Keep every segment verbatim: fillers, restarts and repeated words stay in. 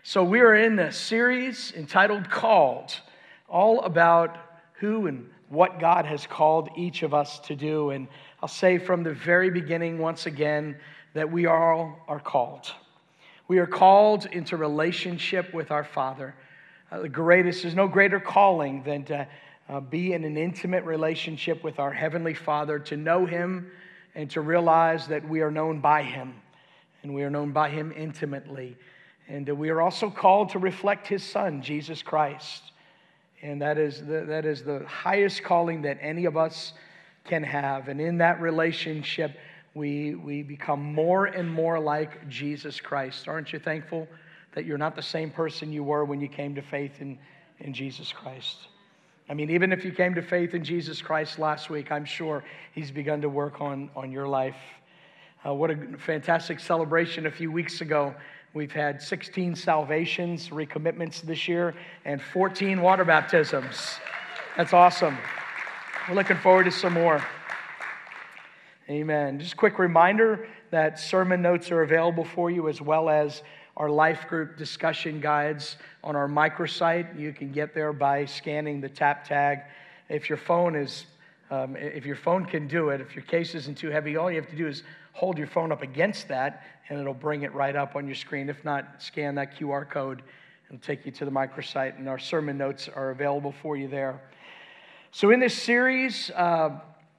So we are in the series entitled Called, all about who and what God has called each of us to do. And I'll say from the very beginning once again that we all are called. We are called into relationship with our Father. Uh, the greatest, there's no greater calling than to uh, be in an intimate relationship with our Heavenly Father, to know Him and to realize that we are known by Him, and we are known by Him intimately. And we are also called to reflect His Son, Jesus Christ. And that is the, that is the highest calling that any of us can have. And in that relationship, we, we become more and more like Jesus Christ. Aren't you thankful that you're not the same person you were when you came to faith in, in Jesus Christ? I mean, even if you came to faith in Jesus Christ last week, I'm sure He's begun to work on, on your life. Uh, what a fantastic celebration a few weeks ago. We've had sixteen salvations, recommitments this year, and fourteen water baptisms. That's awesome. We're looking forward to some more. Amen. Just a quick reminder that sermon notes are available for you, as well as our life group discussion guides on our microsite. You can get there by scanning the tap tag. If your phone is, um, if your phone can do it, if your case isn't too heavy, all you have to do is hold your phone up against that, and it'll bring it right up on your screen. If not, scan that Q R code. It'll take you to the microsite, and our sermon notes are available for you there. So in this series, uh,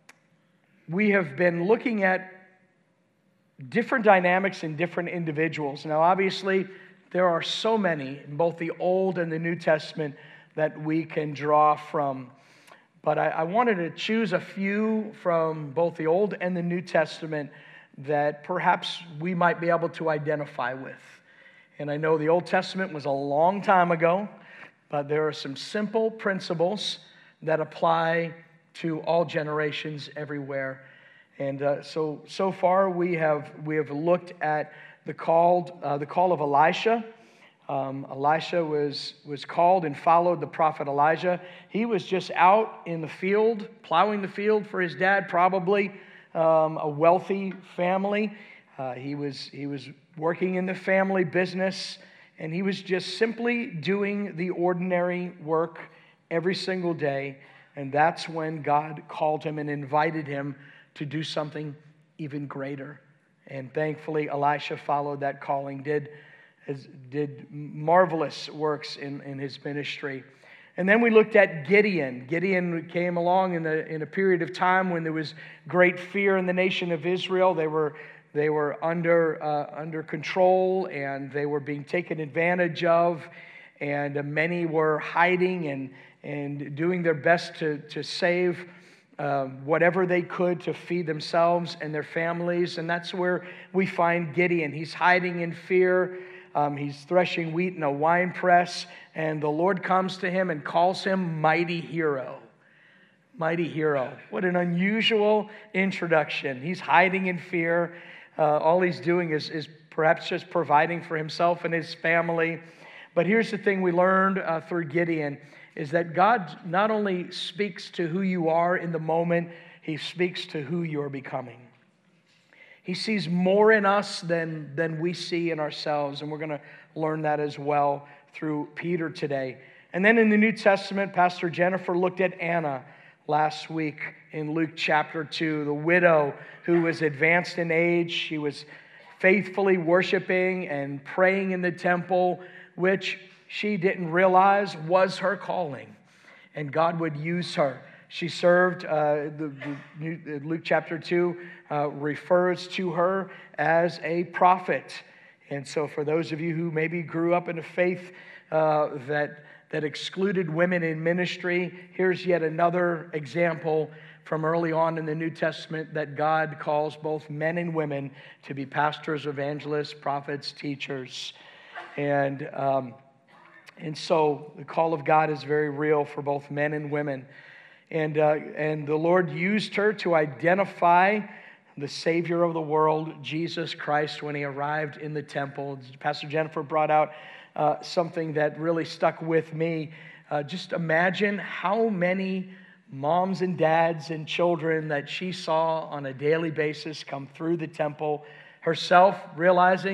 we have been looking at different dynamics in different individuals. Now, obviously, there are so many in both the Old and the New Testament that we can draw from. But I, I wanted to choose a few from both the Old and the New Testament that perhaps we might be able to identify with. And I know the Old Testament was a long time ago, but there are some simple principles that apply to all generations everywhere. And uh, so so far we have we have looked at the called uh, the call of Elisha. Um, Elisha was was called and followed the prophet Elijah. He was just out in the field, plowing the field for his dad, probably um, a wealthy family. Uh, he was he was working in the family business, and he was just simply doing the ordinary work every single day. And that's when God called him and invited him to do something even greater. And thankfully, Elisha followed that calling, did, did marvelous works in, in his ministry. And then we looked at Gideon. Gideon came along in, the, in a period of time when there was great fear in the nation of Israel. They were, they were under, uh, under control, and they were being taken advantage of. And uh, many were hiding and and doing their best to, to save uh, whatever they could to feed themselves and their families. And that's where we find Gideon. He's hiding in fear. Um, he's threshing wheat in a wine press. And the Lord comes to him and calls him Mighty Hero. Mighty Hero. What an unusual introduction. He's hiding in fear. Uh, all he's doing is, is perhaps just providing for himself and his family. But here's the thing we learned uh, through Gideon, is that God not only speaks to who you are in the moment, He speaks to who you're becoming. He sees more in us than, than we see in ourselves, and we're going to learn that as well through Peter today. And then in the New Testament, Pastor Jennifer looked at Anna last week in Luke chapter two, the widow who was advanced in age. She was faithfully worshiping and praying in the temple, which she didn't realize was her calling, and God would use her. She served, uh, the, the Luke chapter two uh, refers to her as a prophet. And so for those of you who maybe grew up in a faith uh, that, that excluded women in ministry, here's yet another example from early on in the New Testament that God calls both men and women to be pastors, evangelists, prophets, teachers. And um, And so the call of God is very real for both men and women. And, uh, and the Lord used her to identify the Savior of the world, Jesus Christ, when He arrived in the temple. Pastor Jennifer brought out uh, something that really stuck with me. Uh, just imagine how many moms and dads and children that she saw on a daily basis come through the temple, herself realizing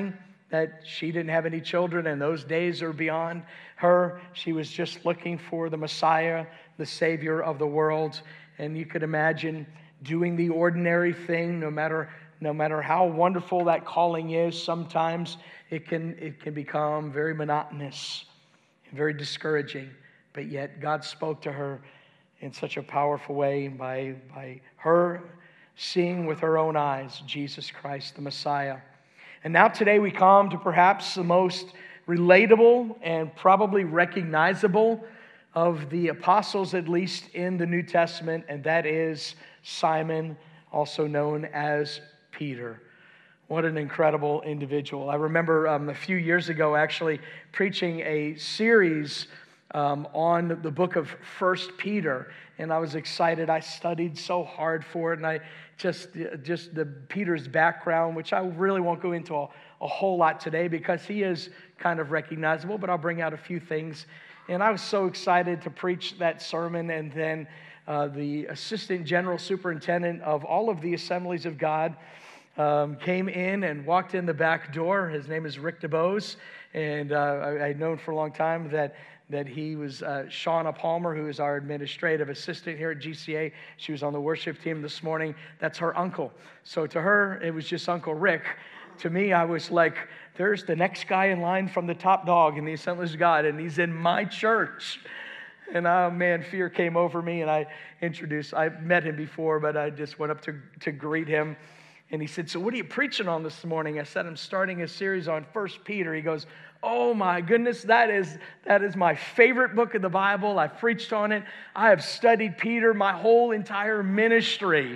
that she didn't have any children, and those days are beyond her. She was just looking for the Messiah, the Savior of the world. And you could imagine doing the ordinary thing, no matter no matter how wonderful that calling is. Sometimes it can it can become very monotonous and very discouraging. But yet God spoke to her in such a powerful way by by her seeing with her own eyes Jesus Christ, the Messiah. And now today we come to perhaps the most relatable and probably recognizable of the apostles, at least in the New Testament, and that is Simon, also known as Peter. What an incredible individual. I remember um, a few years ago actually preaching a series um, on the book of First Peter, and I was excited. I studied so hard for it, and I just, just the Peter's background, which I really won't go into a, a whole lot today because he is kind of recognizable, but I'll bring out a few things. And I was so excited to preach that sermon, and then uh, the assistant general superintendent of all of the Assemblies of God um, came in and walked in the back door. His name is Rick DeBose, and uh, I, I'd known for a long time that that he was uh, Shauna Palmer, who is our administrative assistant here at G C A. She was on the worship team this morning. That's her uncle. So to her, it was just Uncle Rick. To me, I was like, there's the next guy in line from the top dog in the Assemblies of God, and he's in my church. And oh man, fear came over me, and I introduced, I met him before, but I just went up to, to greet him. And he said, so what are you preaching on this morning? I said, I'm starting a series on First Peter. He goes, oh my goodness, that is, that is my favorite book of the Bible. I've preached on it. I have studied Peter my whole entire ministry.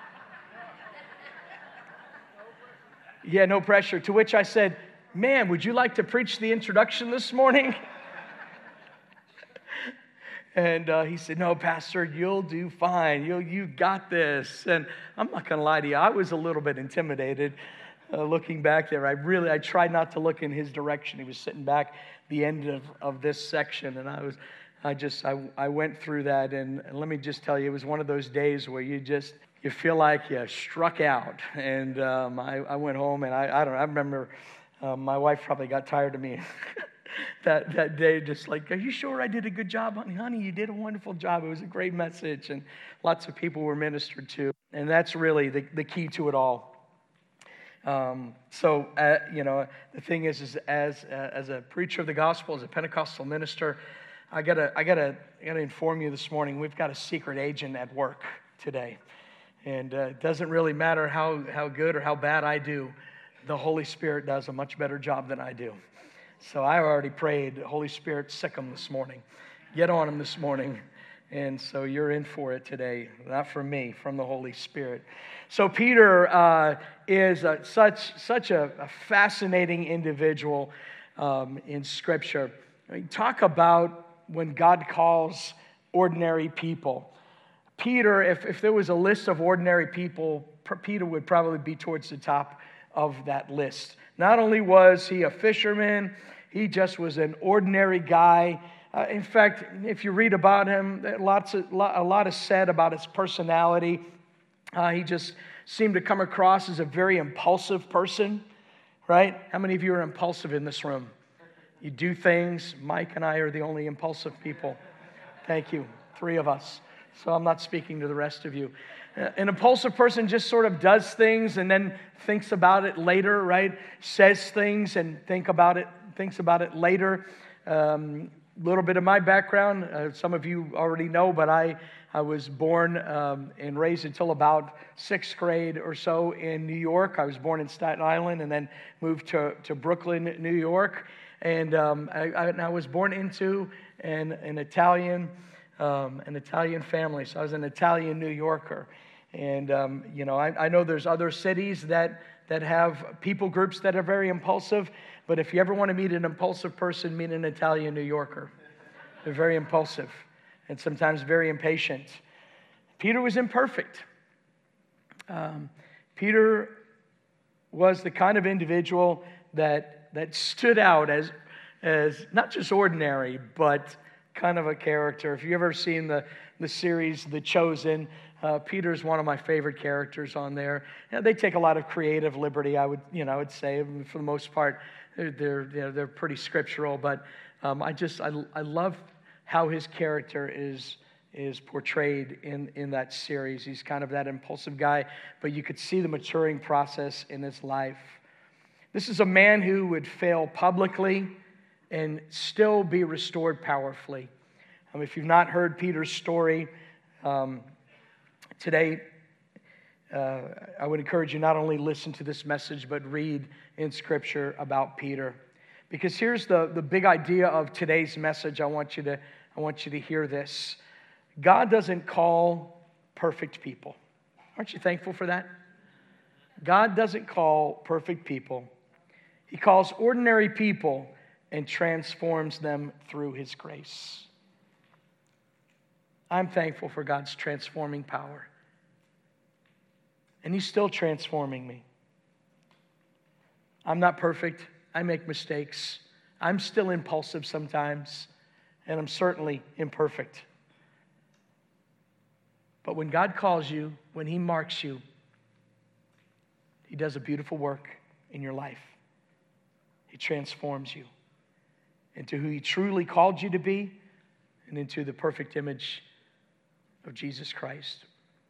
Yeah, no pressure. To which I said, man, would you like to preach the introduction this morning? And uh, he said, no, Pastor, you'll do fine. You you got this. And I'm not going to lie to you. I was a little bit intimidated uh, looking back there. I really, I tried not to look in his direction. He was sitting back the end of, of this section. And I was, I just, I, I went through that. And, and let me just tell you, it was one of those days where you just, you feel like you struck out. And um, I, I went home, and I, I don't know, I remember uh, my wife probably got tired of me that, that day, just like, are you sure I did a good job, honey? Honey, you did a wonderful job. It was a great message, and lots of people were ministered to. And that's really the, the key to it all. Um, so, uh, you know, the thing is, is as uh, as a preacher of the gospel, as a Pentecostal minister, I gotta, I gotta, I gotta inform you this morning, we've got a secret agent at work today. And uh, it doesn't really matter how, how good or how bad I do. The Holy Spirit does a much better job than I do. So I already prayed, Holy Spirit, sick him this morning. Get on him this morning. And so you're in for it today. Not from me, from the Holy Spirit. So Peter uh, is a, such, such a, a fascinating individual um, in Scripture. I mean, talk about when God calls ordinary people. Peter, if, if there was a list of ordinary people, Peter would probably be towards the top of that list. Not only was he a fisherman, he just was an ordinary guy. Uh, in fact, if you read about him, lots of, a lot is said about his personality. Uh, he just seemed to come across as a very impulsive person, right? How many of you are impulsive in this room? You do things. Mike and I are the only impulsive people. Thank you. Three of us. So I'm not speaking to the rest of you. An impulsive person just sort of does things and then thinks about it later, right? Says things and think about it, thinks about it later. A um, little bit of my background, uh, some of you already know, but I, I was born um, and raised until about sixth grade or so in New York. I was born in Staten Island and then moved to, to Brooklyn, New York. And um, I, I, and I was born into an, an Italian Um, an Italian family, so I was an Italian New Yorker. And, um, you know, I, I know there's other cities that, that have people groups that are very impulsive, but if you ever want to meet an impulsive person, meet an Italian New Yorker. They're very impulsive and sometimes very impatient. Peter was imperfect. Um, Peter was the kind of individual that, that stood out as, as not just ordinary, but kind of a character. If you've ever seen the, the series The Chosen, uh, Peter's one of my favorite characters on there. You know, they take a lot of creative liberty, I would, you know, I would say, for the most part. They're, they're, you know, they're pretty scriptural, but um, I just, I, I love how his character is is portrayed in, in that series. He's kind of that impulsive guy, but you could see the maturing process in his life. This is a man who would fail publicly and still be restored powerfully. Um, if you've not heard Peter's story um, today, uh, I would encourage you not only listen to this message, but read in Scripture about Peter. Because here's the, the big idea of today's message. I want you to, I want you to hear this. God doesn't call perfect people. Aren't you thankful for that? God doesn't call perfect people. He calls ordinary people and transforms them through His grace. I'm thankful for God's transforming power. And He's still transforming me. I'm not perfect. I make mistakes. I'm still impulsive sometimes. And I'm certainly imperfect. But when God calls you, when He marks you, He does a beautiful work in your life. He transforms you into who He truly called you to be and into the perfect image of Jesus Christ.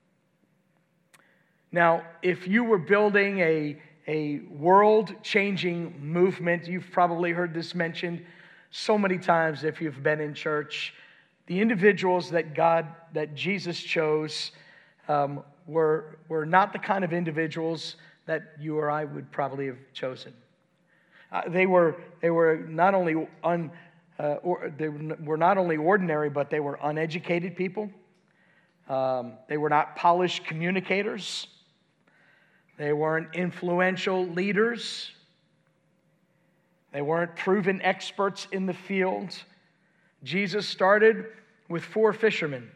Now, if you were building a, a world-changing movement, you've probably heard this mentioned so many times if you've been in church. The individuals that God, that Jesus chose um, were, were not the kind of individuals that you or I would probably have chosen. Uh, they were they were not only un, uh, or, they were not only ordinary, but they were uneducated people. Um, they were not polished communicators. They weren't influential leaders. They weren't proven experts in the field. Jesus started with four fishermen.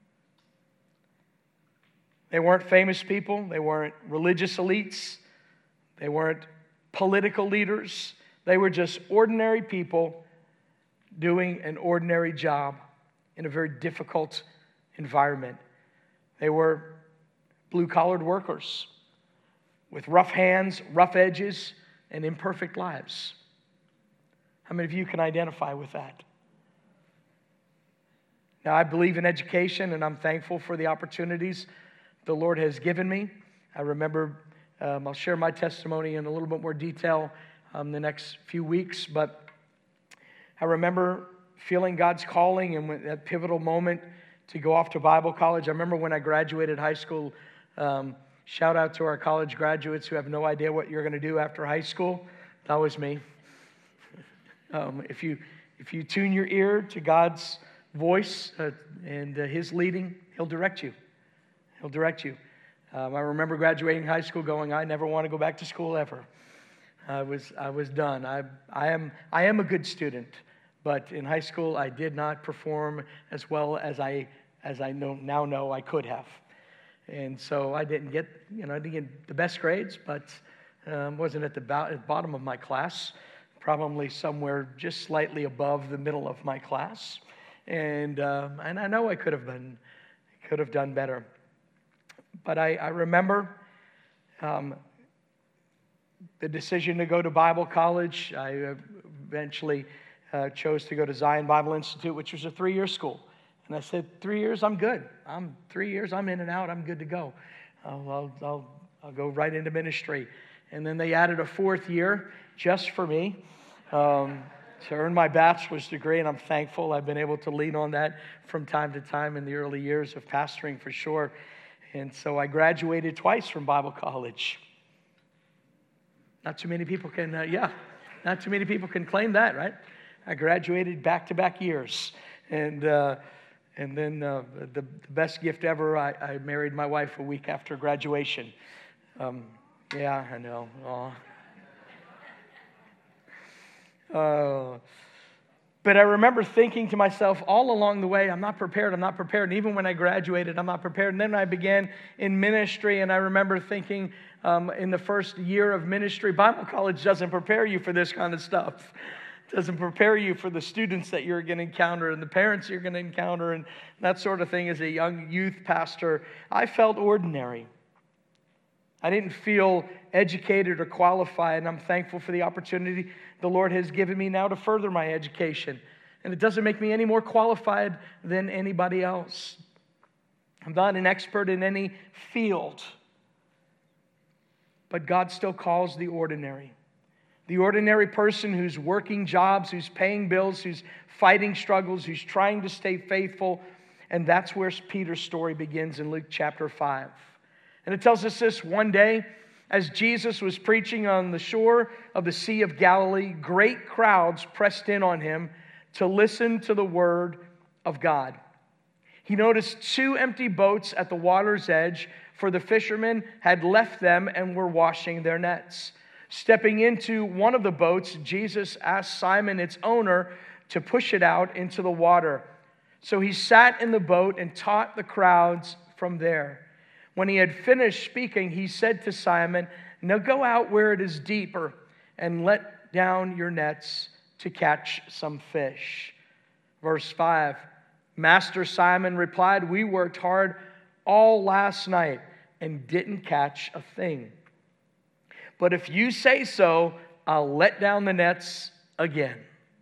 They weren't famous people. They weren't religious elites. They weren't political leaders. They were just ordinary people doing an ordinary job in a very difficult environment. They were blue-collared workers with rough hands, rough edges, and imperfect lives. How many of you can identify with that? Now, I believe in education, and I'm thankful for the opportunities the Lord has given me. I remember, um, I'll share my testimony in a little bit more detail um, the next few weeks, but I remember feeling God's calling and when, that pivotal moment to go off to Bible college. I remember when I graduated high school, um, shout out to our college graduates who have no idea what you're going to do after high school. That was me. Um, if you if you tune your ear to God's voice uh, and uh, His leading, He'll direct you. He'll direct you. Um, I remember graduating high school going, I never want to go back to school ever. I was I was done. I I am I am a good student, but in high school I did not perform as well as I as I know now know I could have, and so I didn't get you know I didn't get the best grades, but um, wasn't at the bo- bottom of my class. Probably somewhere just slightly above the middle of my class, and uh, and I know I could have been, could have done better. But I, I remember um, the decision to go to Bible college. I eventually uh, chose to go to Zion Bible Institute, which was a three-year school, and I said, three years, I'm good. I'm three years, I'm in and out. I'm good to go. I'll I'll I'll, I'll go right into ministry, and then they added a fourth year just for me. Um, to earn my bachelor's degree, and I'm thankful I've been able to lean on that from time to time in the early years of pastoring for sure. And so I graduated twice from Bible college. Not too many people can, uh, yeah, not too many people can claim that, right? I graduated back-to-back years. And uh, and then uh, the, the best gift ever, I, I married my wife a week after graduation. Um, yeah, I know. Aw. Uh, but I remember thinking to myself all along the way, I'm not prepared, I'm not prepared. And even when I graduated, I'm not prepared. And then I began in ministry, and I remember thinking um, in the first year of ministry, Bible college doesn't prepare you for this kind of stuff. It doesn't prepare you for the students that you're going to encounter and the parents you're going to encounter and that sort of thing. As a young youth pastor, I felt ordinary. I didn't feel educated or qualified, and I'm thankful for the opportunity the Lord has given me now to further my education. And it doesn't make me any more qualified than anybody else. I'm not an expert in any field, but God still calls the ordinary. The ordinary person who's working jobs, who's paying bills, who's fighting struggles, who's trying to stay faithful. And that's where Peter's story begins in Luke chapter five. And it tells us this: one day, as Jesus was preaching on the shore of the Sea of Galilee, great crowds pressed in on him to listen to the word of God. He noticed two empty boats at the water's edge, for the fishermen had left them and were washing their nets. Stepping into one of the boats, Jesus asked Simon, its owner, to push it out into the water. So he sat in the boat and taught the crowds from there. When he had finished speaking, he said to Simon, "Now go out where it is deeper and let down your nets to catch some fish." Verse five, Master Simon replied, "We worked hard all last night and didn't catch a thing. But if you say so, I'll let down the nets again."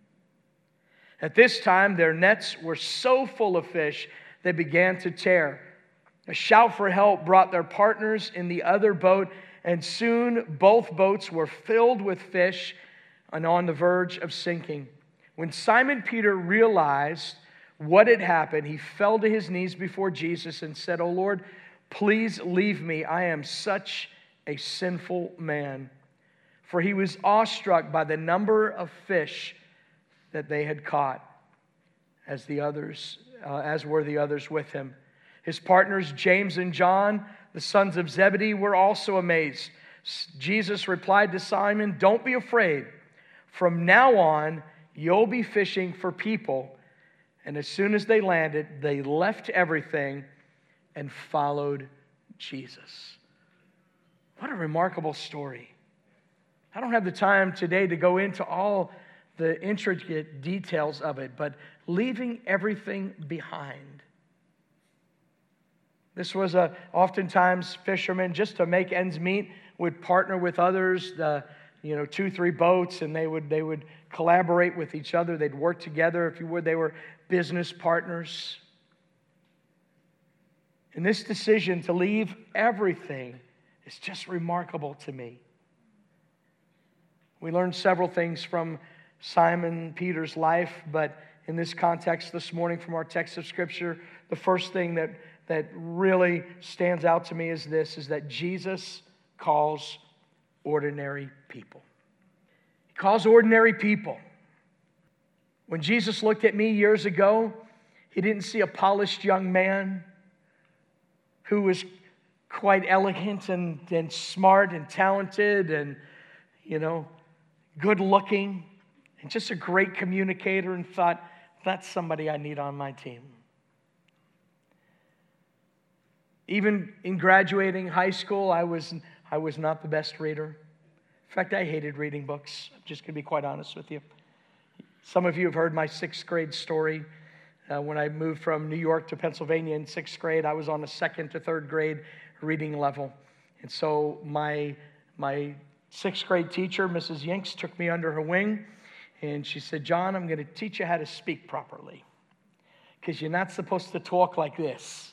At this time, their nets were so full of fish, they began to tear. A shout for help brought their partners in the other boat, and soon both boats were filled with fish and on the verge of sinking. When Simon Peter realized what had happened, he fell to his knees before Jesus and said, "O Lord, please leave me. I am such a sinful man." For he was awestruck by the number of fish that they had caught, as the others, uh, as were the others with him. His partners, James and John, the sons of Zebedee, were also amazed. Jesus replied to Simon, "Don't be afraid. From now on, you'll be fishing for people." And as soon as they landed, they left everything and followed Jesus. What a remarkable story. I don't have the time today to go into all the intricate details of it, but leaving everything behind. This was a, oftentimes fishermen, just to make ends meet, would partner with others, uh, you know, two, three boats, and they would they would collaborate with each other. They'd work together, if you would. They were business partners. And this decision to leave everything is just remarkable to me. We learned several things from Simon Peter's life, but in this context this morning from our text of Scripture, the first thing that, that really stands out to me is this, is that Jesus calls ordinary people. He calls ordinary people. When Jesus looked at me years ago, he didn't see a polished young man who was quite elegant and, and smart and talented and, you know, good looking and just a great communicator, and thought, that's somebody I need on my team. Even in graduating high school, I was, I was not the best reader. In fact, I hated reading books. I'm just going to be quite honest with you. Some of you have heard my sixth grade story. Uh, when I moved from New York to Pennsylvania in sixth grade, I was on a second to third grade reading level. And so my, my sixth grade teacher, Missus Yinks, took me under her wing, and she said, "John, I'm going to teach you how to speak properly, because you're not supposed to talk like this."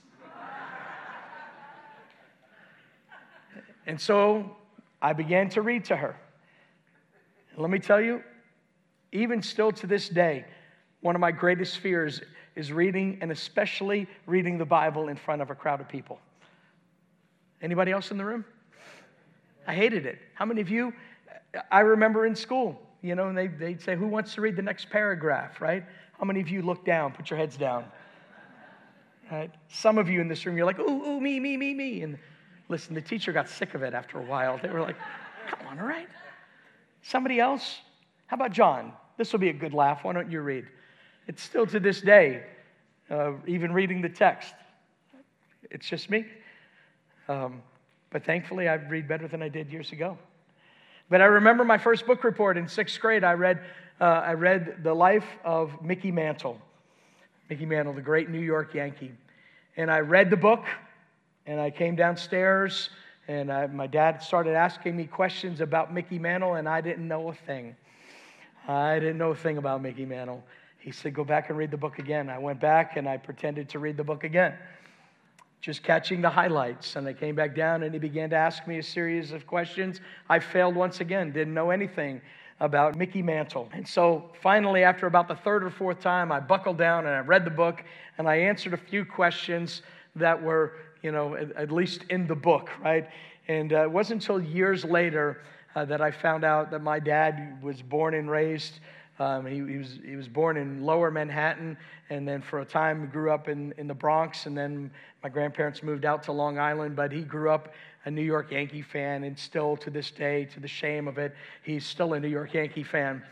And so I began to read to her. And let me tell you, even still to this day, one of my greatest fears is reading, and especially reading the Bible in front of a crowd of people. Anybody else in the room? I hated it. How many of you, I remember in school, you know, and they, they'd say, "Who wants to read the next paragraph," right? How many of you look down, put your heads down? Right? Some of you in this room, you're like, "Ooh, ooh, me, me, me, me." And listen, the teacher got sick of it after a while. They were like, "Come on, all right." Somebody else? How about John? This will be a good laugh. Why don't you read? It's still to this day, uh, even reading the text. It's just me. Um, but thankfully, I read better than I did years ago. But I remember my first book report in sixth grade. I read, uh, I read The Life of Mickey Mantle. Mickey Mantle, the great New York Yankee. And I read the book, and I came downstairs And I, my dad started asking me questions about Mickey Mantle, and I didn't know a thing. I didn't know a thing about Mickey Mantle. He said, go back and read the book again. I went back and I pretended to read the book again, just catching the highlights. And I came back down and he began to ask me a series of questions. I failed once again, didn't know anything about Mickey Mantle. And so finally, after about the third or fourth time, I buckled down and I read the book and I answered a few questions that were, you know, at, at least in the book, right? And uh, it wasn't until years later uh, that I found out that my dad was born and raised. Um, he, he was he was born in Lower Manhattan, and then for a time grew up in, in the Bronx, and then my grandparents moved out to Long Island, but he grew up a New York Yankee fan, and still to this day, to the shame of it, he's still a New York Yankee fan.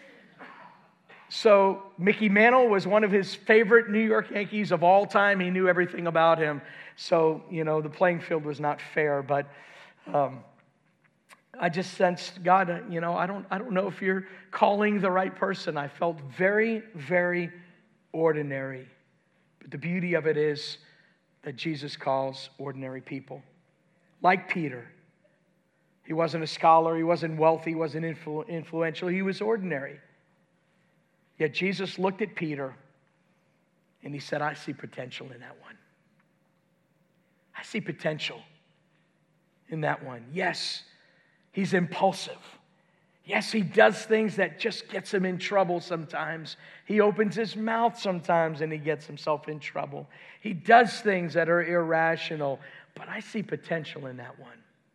So Mickey Mantle was one of his favorite New York Yankees of all time. He knew everything about him. So, you know, the playing field was not fair, but um, I just sensed, God, you know, I don't, I don't know if you're calling the right person. I felt very, very ordinary. But the beauty of it is that Jesus calls ordinary people. Like Peter. He wasn't a scholar. He wasn't wealthy. He wasn't influ- influential. He was ordinary. Yet Jesus looked at Peter and he said, I see potential in that one. I see potential in that one. Yes, he's impulsive. Yes, he does things that just gets him in trouble sometimes. He opens his mouth sometimes and he gets himself in trouble. He does things that are irrational, but I see potential in that one.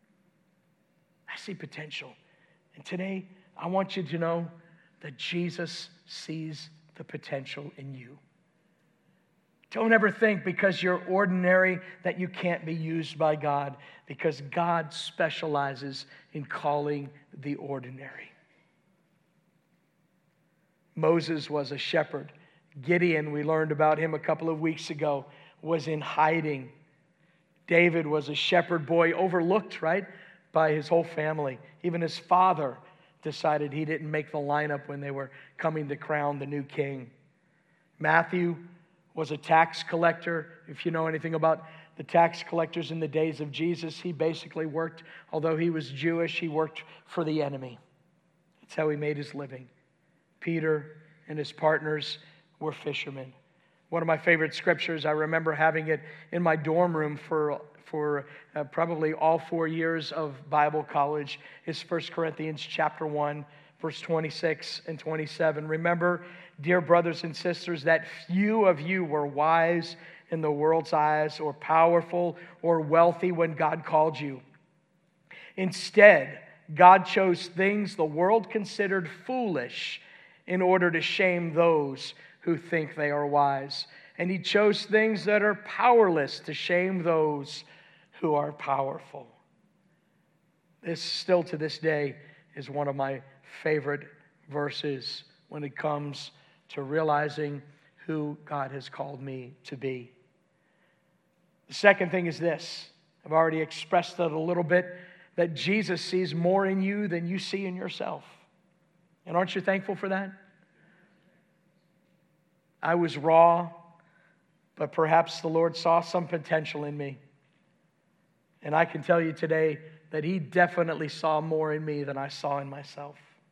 I see potential. And today, I want you to know that Jesus sees the potential in you. Don't ever think because you're ordinary that you can't be used by God, because God specializes in calling the ordinary. Moses was a shepherd. Gideon, we learned about him a couple of weeks ago, was in hiding. David was a shepherd boy, overlooked, right, by his whole family. Even his father decided he didn't make the lineup when they were coming to crown the new king. Matthew was a tax collector. If you know anything about the tax collectors in the days of Jesus, he basically worked, although he was Jewish, he worked for the enemy. That's how he made his living. Peter and his partners were fishermen. One of my favorite scriptures, I remember having it in my dorm room for, for uh, probably all four years of Bible college, is First Corinthians chapter one, verse twenty-six and twenty-seven. Remember, dear brothers and sisters, that few of you were wise in the world's eyes, or powerful, or wealthy when God called you. Instead, God chose things the world considered foolish in order to shame those who think they are wise. And he chose things that are powerless to shame those who are powerful. This, still to this day, is one of my favorite verses when it comes to realizing who God has called me to be. The second thing is this. I've already expressed it a little bit, that Jesus sees more in you than you see in yourself. And aren't you thankful for that? I was raw, but perhaps the Lord saw some potential in me. And I can tell you today that he definitely saw more in me than I saw in myself.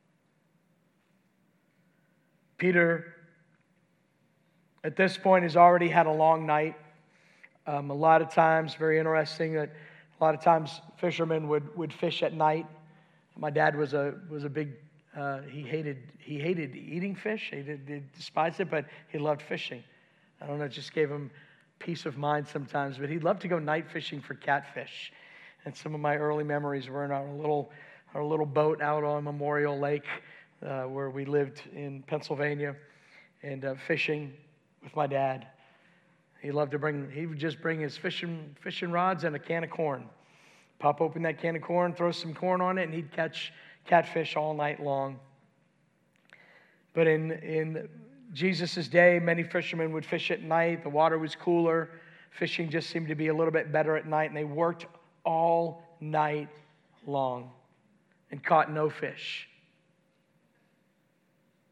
Peter, at this point, has already had a long night. Um, a lot of times, very interesting, that a lot of times fishermen would, would fish at night. My dad was a was a big, uh, he hated he hated eating fish. He, did, he despised it, but he loved fishing. I don't know, it just gave him peace of mind sometimes. But he'd love to go night fishing for catfish. And some of my early memories were in our little our little boat out on Memorial Lake, uh, where we lived in Pennsylvania, and uh, fishing with my dad. He loved to bring, he would just bring his fishing fishing rods and a can of corn. Pop open that can of corn, throw some corn on it, and he'd catch catfish all night long. But in, in Jesus' day, many fishermen would fish at night. The water was cooler. Fishing just seemed to be a little bit better at night, and they worked all night long and caught no fish.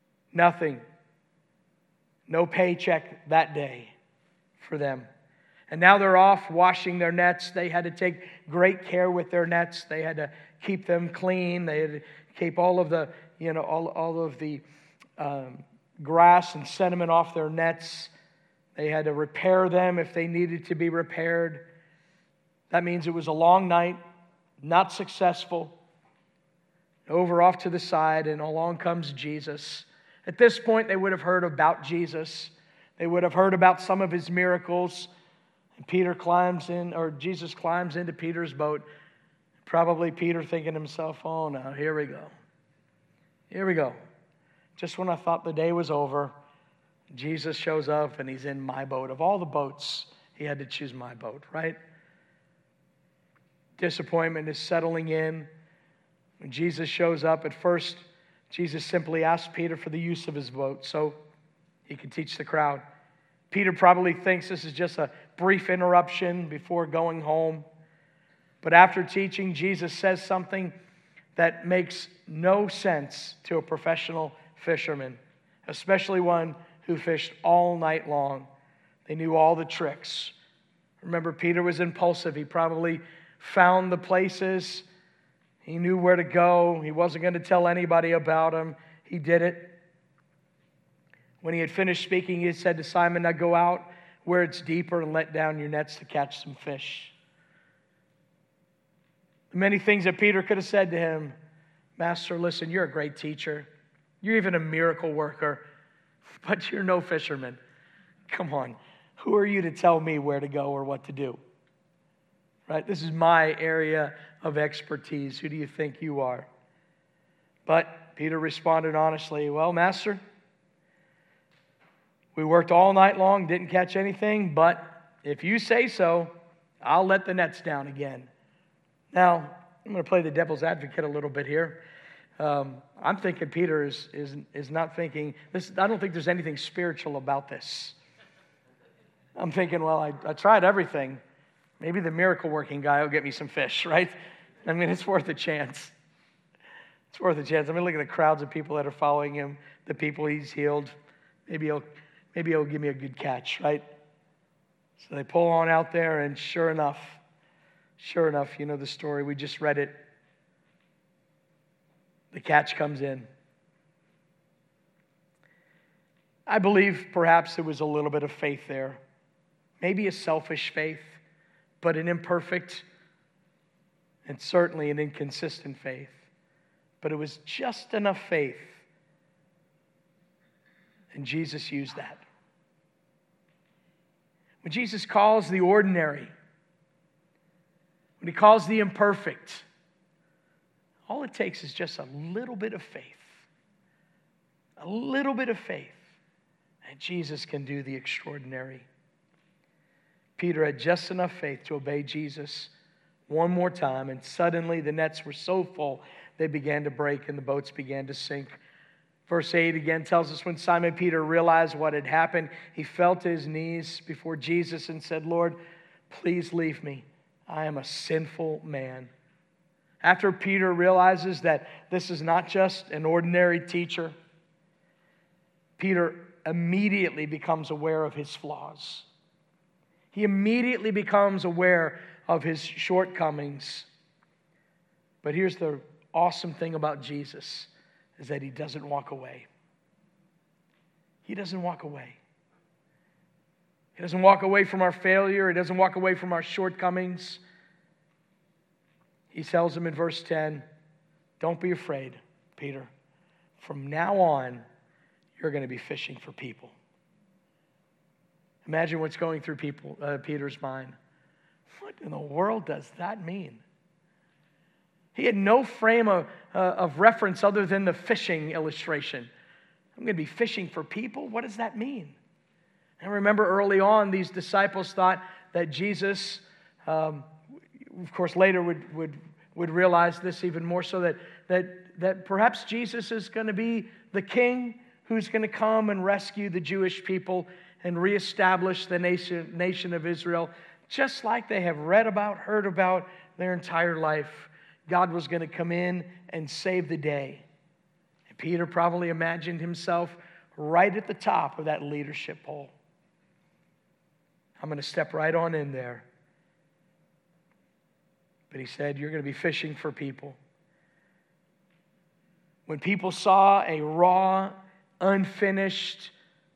Nothing. No paycheck that day for them. And now they're off washing their nets. They had to take great care with their nets. They had to keep them clean. They had to keep all of the, you know, all, all of the um, grass and sediment off their nets. They had to repair them if they needed to be repaired. That means it was a long night, not successful. Over off to the side, and along comes Jesus. At this point, they would have heard about Jesus. They would have heard about some of his miracles. And Peter climbs in, or Jesus climbs into Peter's boat. Probably Peter thinking to himself, oh no, here we go. Here we go. Just when I thought the day was over, Jesus shows up and he's in my boat. Of all the boats, he had to choose my boat, right? Disappointment is settling in. When Jesus shows up, at first, Jesus simply asked Peter for the use of his boat so he could teach the crowd. Peter probably thinks this is just a brief interruption before going home. But after teaching, Jesus says something that makes no sense to a professional fisherman, especially one who fished all night long. They knew all the tricks. Remember, Peter was impulsive. He probably found the places. He knew where to go. He wasn't going to tell anybody about him. He did it. When he had finished speaking, he said to Simon, now go out where it's deeper and let down your nets to catch some fish. The many things that Peter could have said to him, Master, listen, you're a great teacher. You're even a miracle worker, but you're no fisherman. Come on. Who are you to tell me where to go or what to do? Right? This is my area of expertise. Who do you think you are? But Peter responded honestly, well, Master, we worked all night long, didn't catch anything, but if you say so, I'll let the nets down again. Now, I'm going to play the devil's advocate a little bit here. Um, I'm thinking Peter is, is, is not thinking, this. I don't think there's anything spiritual about this. I'm thinking, well, I, I tried everything. Maybe the miracle-working guy will get me some fish, right? I mean, it's worth a chance. It's worth a chance. I mean, look at the crowds of people that are following him, the people he's healed. Maybe he'll, maybe he'll give me a good catch, right? So they pull on out there, and sure enough, sure enough, you know the story. We just read it. The catch comes in. I believe perhaps there was a little bit of faith there. Maybe a selfish faith, but an imperfect and certainly an inconsistent faith. But it was just enough faith. And Jesus used that. When Jesus calls the ordinary, when he calls the imperfect, all it takes is just a little bit of faith. A little bit of faith. And Jesus can do the extraordinary. Peter had just enough faith to obey Jesus one more time, and suddenly the nets were so full they began to break and the boats began to sink. Verse eight again tells us when Simon Peter realized what had happened, he fell to his knees before Jesus and said, Lord, please leave me. I am a sinful man. After Peter realizes that this is not just an ordinary teacher, Peter immediately becomes aware of his flaws. He immediately becomes aware of his shortcomings. But here's the awesome thing about Jesus, is that he doesn't walk away. He doesn't walk away. He doesn't walk away from our failure. He doesn't walk away from our shortcomings. He tells him in verse ten, don't be afraid, Peter. From now on, you're going to be fishing for people. Imagine what's going through people, uh, Peter's mind. What in the world does that mean? He had no frame of, uh, of reference other than the fishing illustration. I'm going to be fishing for people? What does that mean? And remember early on, these disciples thought that Jesus, um, of course later would, would, would realize this even more so, that, that, that perhaps Jesus is going to be the king who's going to come and rescue the Jewish people and reestablish the nation, nation of Israel, just like they have read about, heard about their entire life. God was going to come in and save the day. And Peter probably imagined himself right at the top of that leadership pole. I'm going to step right on in there. But he said, you're going to be fishing for people. When people saw a raw, unfinished,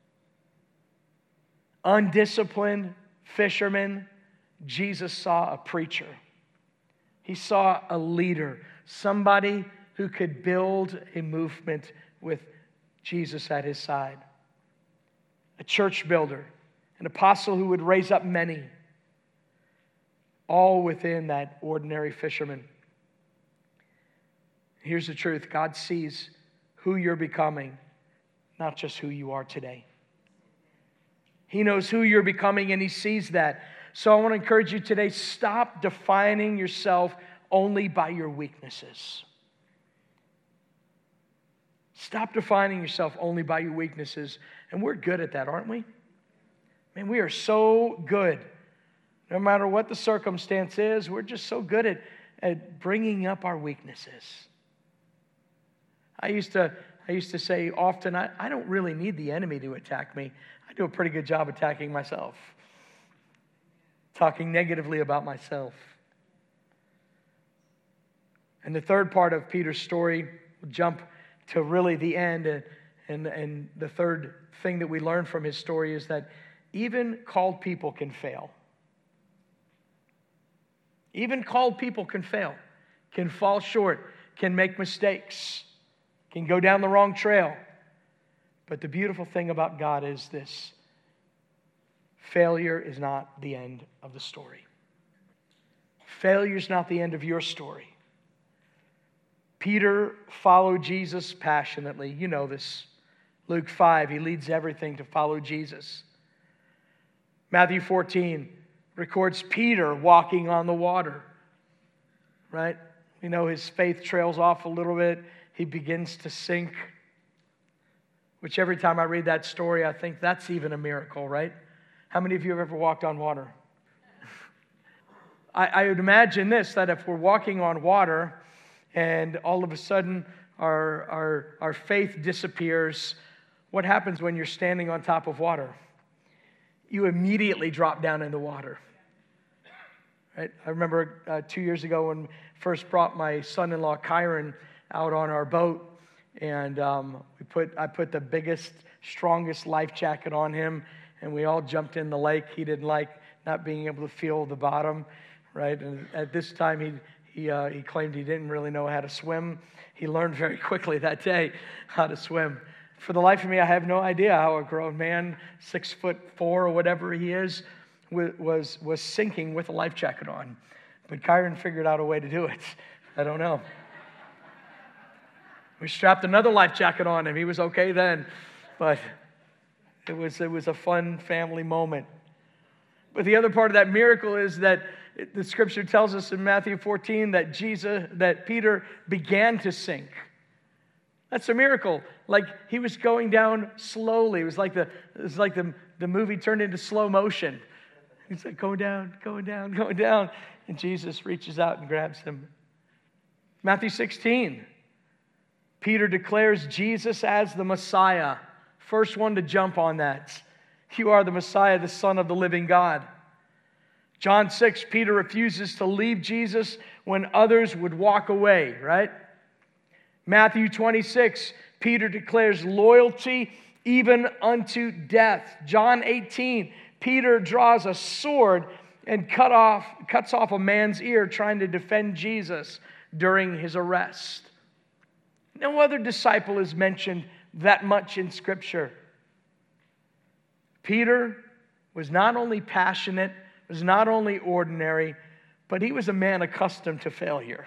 undisciplined fisherman, Jesus saw a preacher. He saw a leader, somebody who could build a movement with Jesus at his side. A church builder, an apostle who would raise up many, all within that ordinary fisherman. Here's the truth. God sees who you're becoming, not just who you are today. He knows who you're becoming, and he sees that. So I want to encourage you today, stop defining yourself only by your weaknesses. Stop defining yourself only by your weaknesses. And we're good at that, aren't we? Man, we are so good. No matter what the circumstance is, we're just so good at, at bringing up our weaknesses. I used to, I used to say often, I, I don't really need the enemy to attack me. I do a pretty good job attacking myself. Talking negatively about myself. And the third part of Peter's story, we'll jump to really the end. And, and, and the third thing that we learn from his story is that even called people can fail. Even called people can fail, can fall short, can make mistakes, can go down the wrong trail. But the beautiful thing about God is this: failure is not the end of the story. Failure is not the end of your story. Peter followed Jesus passionately. You know this. Luke five, he leads everything to follow Jesus. Matthew fourteen records Peter walking on the water, right? You know, his faith trails off a little bit. He begins to sink, which every time I read that story, I think that's even a miracle, right? How many of you have ever walked on water? I, I would imagine this, that if we're walking on water and all of a sudden our, our, our faith disappears, what happens when you're standing on top of water? You immediately drop down in the water. Right? I remember uh, two years ago when I first brought my son-in-law Kyron out on our boat, and um, we put I put the biggest, strongest life jacket on him, and we all jumped in the lake. He didn't like not being able to feel the bottom, right? And at this time, he he uh, he claimed he didn't really know how to swim. He learned very quickly that day how to swim. For the life of me, I have no idea how a grown man, six foot four or whatever he is, was was sinking with a life jacket on. But Kyron figured out a way to do it. I don't know. We strapped another life jacket on him. He was okay then. But it was it was a fun family moment. But the other part of that miracle is that the scripture tells us in Matthew fourteen that Jesus, that Peter began to sink. That's a miracle. Like he was going down slowly. It was like the it was like the, the movie turned into slow motion. He's like going down, going down, going down. And Jesus reaches out and grabs him. Matthew sixteen. Peter declares Jesus as the Messiah. First one to jump on that. You are the Messiah, the Son of the living God. John six, Peter refuses to leave Jesus when others would walk away, right? Matthew twenty-six, Peter declares loyalty even unto death. John eighteen, Peter draws a sword and cut off, cuts off a man's ear trying to defend Jesus during his arrest. No other disciple is mentioned that much in Scripture. Peter was not only passionate, was not only ordinary, but he was a man accustomed to failure.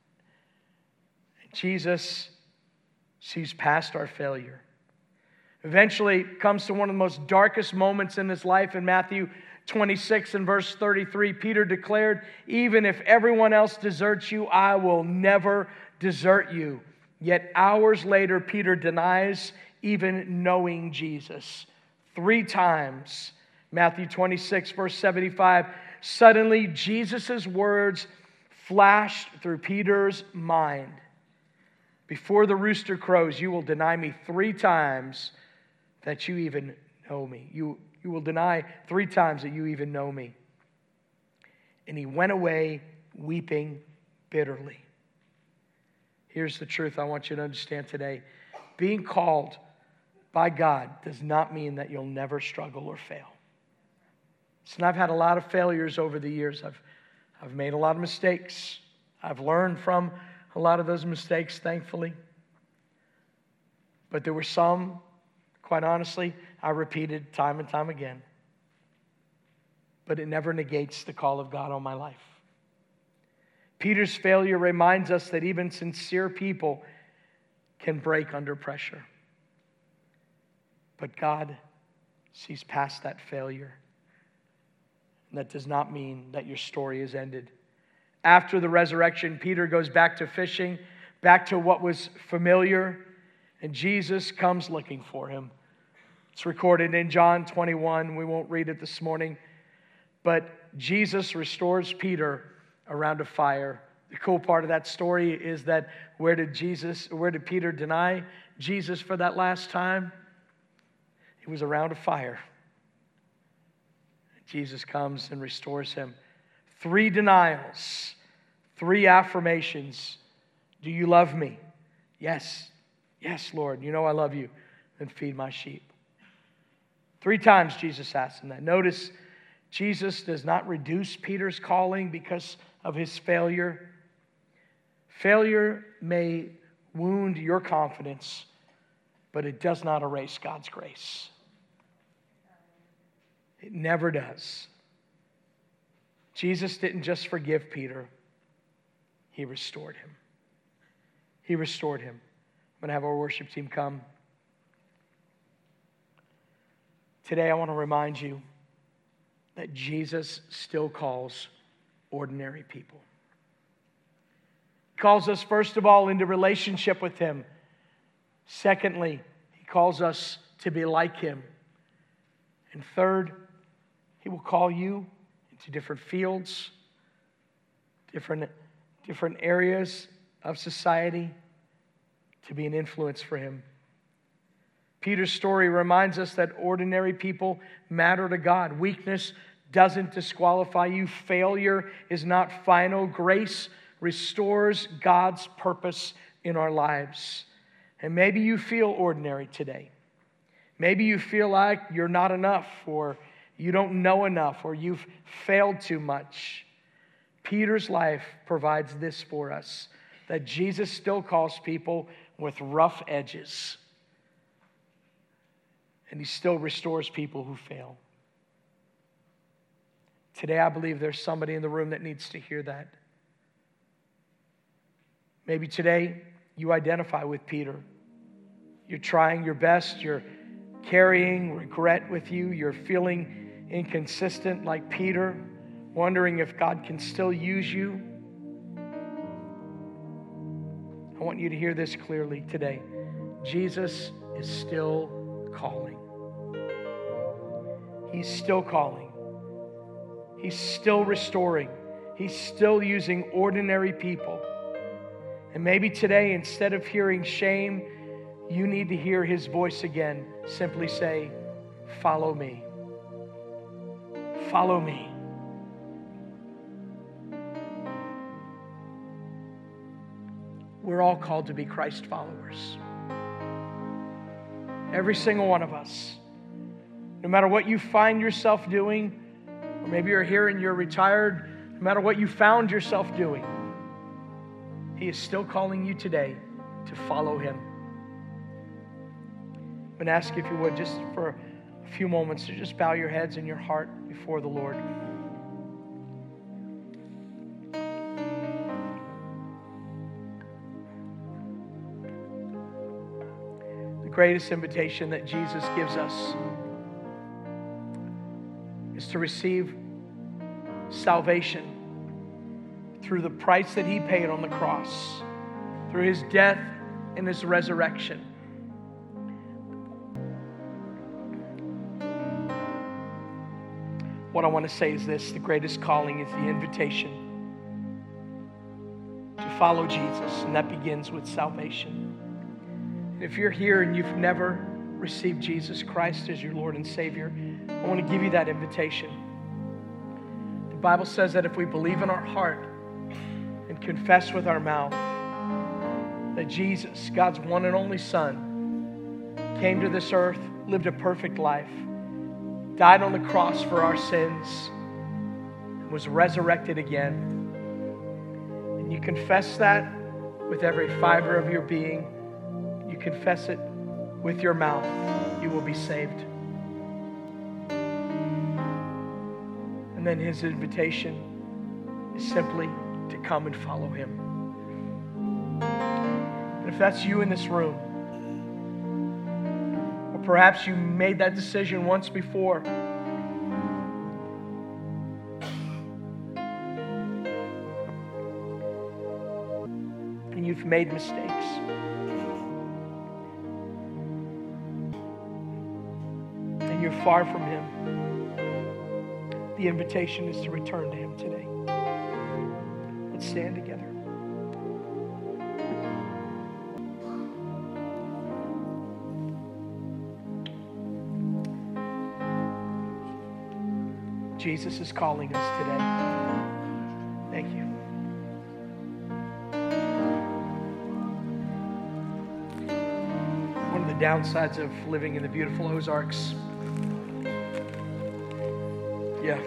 Jesus sees past our failure. Eventually comes to one of the most darkest moments in his life in Matthew twenty-six and verse thirty-three. Peter declared, even if everyone else deserts you, I will never desert you. Yet hours later, Peter denies even knowing Jesus. Three times. Matthew twenty-six, verse seventy-five. Suddenly, Jesus' words flashed through Peter's mind. Before the rooster crows, you will deny me three times that you even know me. You, you will deny three times that you even know me. And he went away weeping bitterly. Here's the truth I want you to understand today. Being called by God does not mean that you'll never struggle or fail. So I've had a lot of failures over the years. I've, I've made a lot of mistakes. I've learned from a lot of those mistakes, thankfully. But there were some, quite honestly, I repeated time and time again. But it never negates the call of God on my life. Peter's failure reminds us that even sincere people can break under pressure. But God sees past that failure. And that does not mean that your story is ended. After the resurrection, Peter goes back to fishing, back to what was familiar, and Jesus comes looking for him. It's recorded in John twenty-one. We won't read it this morning. But Jesus restores Peter around a fire. The cool part of that story is that where did Jesus, where did Peter deny Jesus for that last time? It was around a fire. Jesus comes and restores him. Three denials, three affirmations. Do you love me? Yes. Yes, Lord. You know I love you. Then feed my sheep. Three times Jesus asked him that. Notice Jesus does not reduce Peter's calling because of his failure. Failure may wound your confidence, but it does not erase God's grace. It never does. Jesus didn't just forgive Peter. He restored him. He restored him. I'm going to have our worship team come. Today I want to remind you that Jesus still calls ordinary people. He calls us, first of all, into relationship with him. Secondly, he calls us to be like him. And third, he will call you into different fields, different, different areas of society to be an influence for him. Peter's story reminds us that ordinary people matter to God. Weakness doesn't disqualify you. Failure is not final. Grace restores God's purpose in our lives. And maybe you feel ordinary today. Maybe you feel like you're not enough, or you don't know enough, or you've failed too much. Peter's life provides this for us, that Jesus still calls people with rough edges. And he still restores people who fail. Today, I believe there's somebody in the room that needs to hear that. Maybe today, you identify with Peter. You're trying your best. You're carrying regret with you. You're feeling inconsistent like Peter, wondering if God can still use you. I want you to hear this clearly today. Jesus is still calling. He's still calling. He's still restoring. He's still using ordinary people. And maybe today, instead of hearing shame, you need to hear his voice again. Simply say, follow me. Follow me. We're all called to be Christ followers. Every single one of us. No matter what you find yourself doing, or maybe you're here and you're retired, no matter what you found yourself doing, he is still calling you today to follow him. I'm going to ask you, if you would, just for a few moments, to just bow your heads and your heart before the Lord. The greatest invitation that Jesus gives us is to receive salvation through the price that he paid on the cross, through his death and his resurrection. What I want to say is this: the greatest calling is the invitation to follow Jesus, and that begins with salvation. And if you're here and you've never receive Jesus Christ as your Lord and Savior, I want to give you that invitation. The Bible says that if we believe in our heart and confess with our mouth that Jesus, God's one and only Son, came to this earth, lived a perfect life, died on the cross for our sins, and was resurrected again, and you confess that with every fiber of your being, you confess it with your mouth, you will be saved. And then His invitation is simply to come and follow Him. And if that's you in this room, or perhaps you made that decision once before, and you've made mistakes, and you're far from Him, the invitation is to return to Him today. Let's stand together. Jesus is calling us today. Thank you. One of the downsides of living in the beautiful Ozarks, yeah,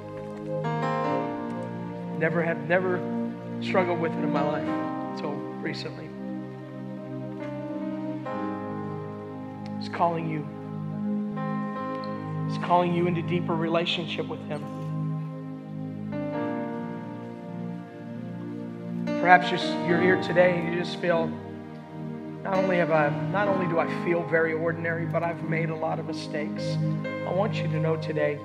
never have never struggled with it in my life until recently. He's calling you. He's calling you into deeper relationship with Him. Perhaps you're, you're here today and you just feel, not only have I, not only do I feel very ordinary, but I've made a lot of mistakes. I want you to know today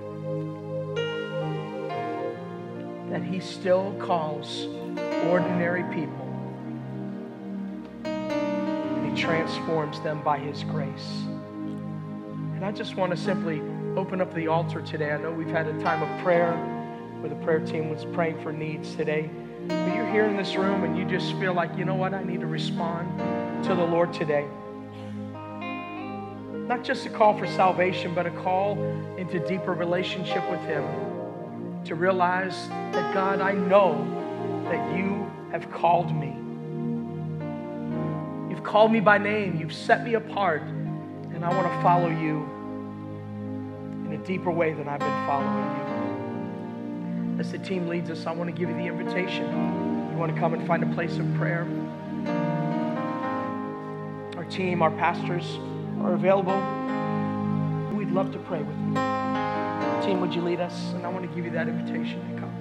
that He still calls ordinary people, and He transforms them by His grace. And I just want to simply open up the altar today. I know we've had a time of prayer where the prayer team was praying for needs today. But you're here in this room and you just feel like, you know what, I need to respond to the Lord today. Not just a call for salvation, but a call into deeper relationship with Him. To realize that, God, I know that You have called me. You've called me by name. You've set me apart. And I want to follow You in a deeper way than I've been following You. As the team leads us, I want to give you the invitation. You want to come and find a place of prayer? Our team, our pastors are available. We'd love to pray with you. Team, would you lead us? And I want to give you that invitation to come.